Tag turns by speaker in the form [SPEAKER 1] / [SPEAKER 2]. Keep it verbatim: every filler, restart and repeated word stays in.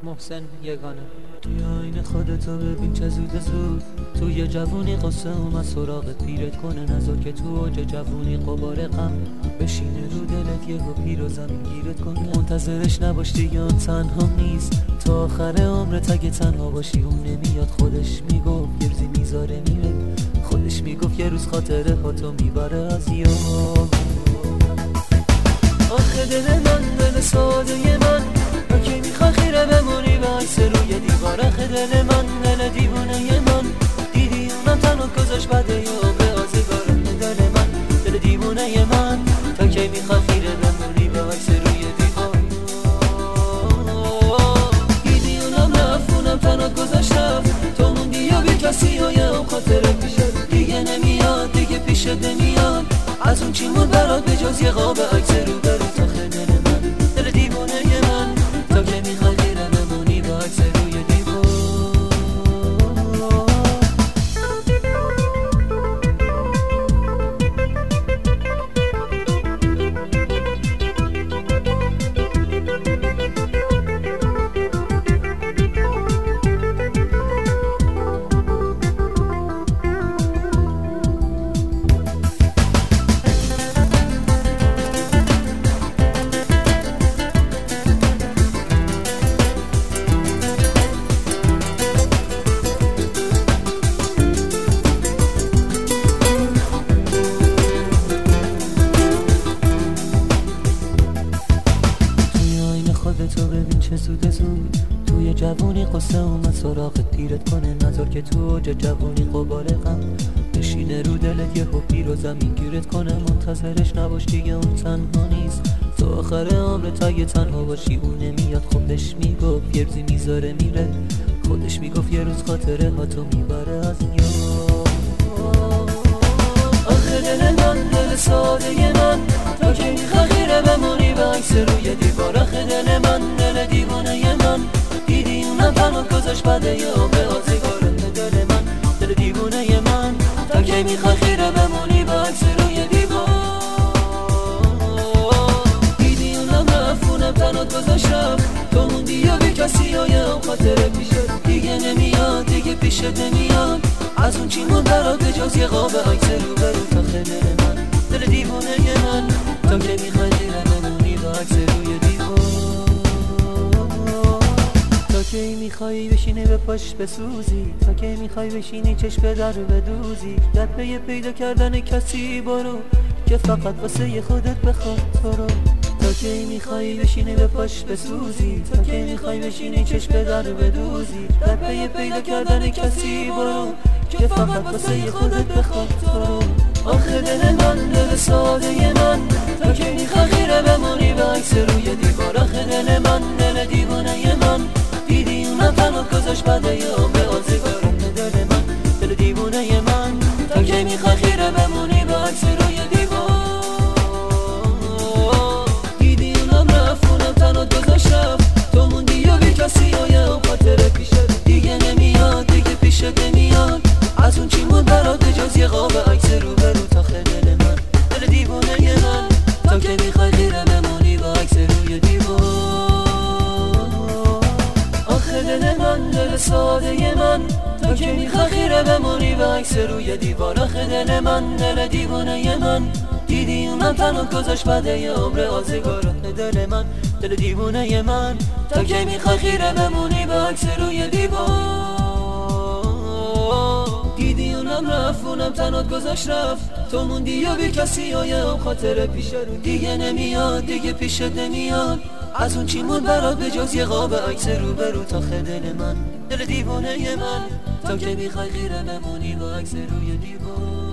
[SPEAKER 1] محسن یگانه.
[SPEAKER 2] توی آینه خودتو ببین چه زود زود، توی جوونی قصه اومد سراغت پیرت کنه، نذار که تو اوج جوونی قبار غم بشینه رو دلت، یهو پیر و زمین گیرت کنه. منتظرش نباش دیگه، اون تنها نیست تا آخر عمرت. اگه تنها باشی اون نمیاد، خودش میگفت گرزی میذاره میره، خودش میگفت یه روز خاطره ها تو میبره از یاد. آخه دل من دل ساده من، تو که میخوای خیره بمونی به عکس روی دیوار. آخه دل من دل دیوونه من، دیدی اونم تنها گذاشت بده یا به آزگار. دل من دل دیوونه من، تو که میخوای خیره بمونی به عکس روی دیوار. دیدی اونم رفت، اونم تنها گذاشت رفت، تو موندی یا بی کسی های اون خاطره پیشت دیگه نمیاد، دیگه پیشت نمیاد. از اون چی مون برات به جز یه قاب عکس رو برو. تا دل من دل دیوونه من، تا که میخوای خیره بمونی با عکس روی دیوار. تو ببین چه زود زود، توی جوونی قصه اومد سراغت پیرت کنه، نذار که تو اوج جوونی قبار غم بشینه رو دلت، یهو پیر و زمین گیرت کنه. منتظرش نباش دیگه، اون تنها نیست تا آخر عمرت. اگه تنها باشی اون نمیاد، خودش میگفت یه روزی میذاره میره، خودش میگفت یه روز خاطره ها تو میبره از یاد. آخه دل من دل ساده من، تو که میخوای خیره بمونی به عکس روی دیوار. آخه دل من دل دیوانه من، دیدی اونم تنها گذاشت بده یا به آزگار. دل من دل دیوانه من، تو که میخوای خیره بمونی به عکس روی دیوار. دیدی اونم رفت، اونم تنها گذاشت رفت، تو موندی یا بی کسی های اون خاطره پیشت دیگه نمیاد، دیگه پیشت نمیاد. از اون چی مون برات به جز یه قاب عکس رو برو. تا دل من دل دیوانه من، تو که میخوای خیره بمونی با عکس روی دیوار. تو که میخوای بشینی به پاش بسوزی، تو که میخوای بشینی چشم به در بدوزی، در پی پیدا کردن کسی برو که فقط واسه خودت بخواد تو رو. تو که میخوای بشینی به پاش بسوزی، تو که میخوای بشینی چشم به در بدوزی، در پی پیدا کردن کسی برو که فقط واسه خودت بخواد تو رو. آخه دل من دل ساده من، تو که میخوای خیره بمونی به عکس روی دیوار. آخه دل من دل دیوانه من، دیدی اونم تنها گذاشت بده یا به آزگار. دل من دل دیوانه من، تو که میخوای خیره بمونی به عکس روی دیوار. دیدی اونم رفت، اونم تنها گذاشت رفت، تو موندی یا بی کسی های اون خاطره پیشت دیگه نمیاد، دیگه پیشت نمیاد. از اون چی مون برات به جز یه قاب عکس رو برو. تا دل من دل دیوانه من، تو که میخوای خیره بمونی با عکس روی دیوار. آخه دل من دل ساده من، تو که میخوای خیره بمونی با عکس روی دیوار. آخه دل من دل دیوانه من، دیدی اونم تنها گذاشت بده یه عمر آزگار. دل من دل دیوانه من، تو که میخوای خیره بمونی با عکس روی دیوار. دیدی اونم رفت، اونم تنها گذاشت رفت، تو موندی یا بی کسی های اون خاطره پیش رو دیگه نمیاد، دیگه پیشت نمیاد. از اون چی مون برات به جز یه قاب عکس رو برو. تا دل من دل دیوانه من، تو که میخوای خیره بمونی با عکس روی دیوار.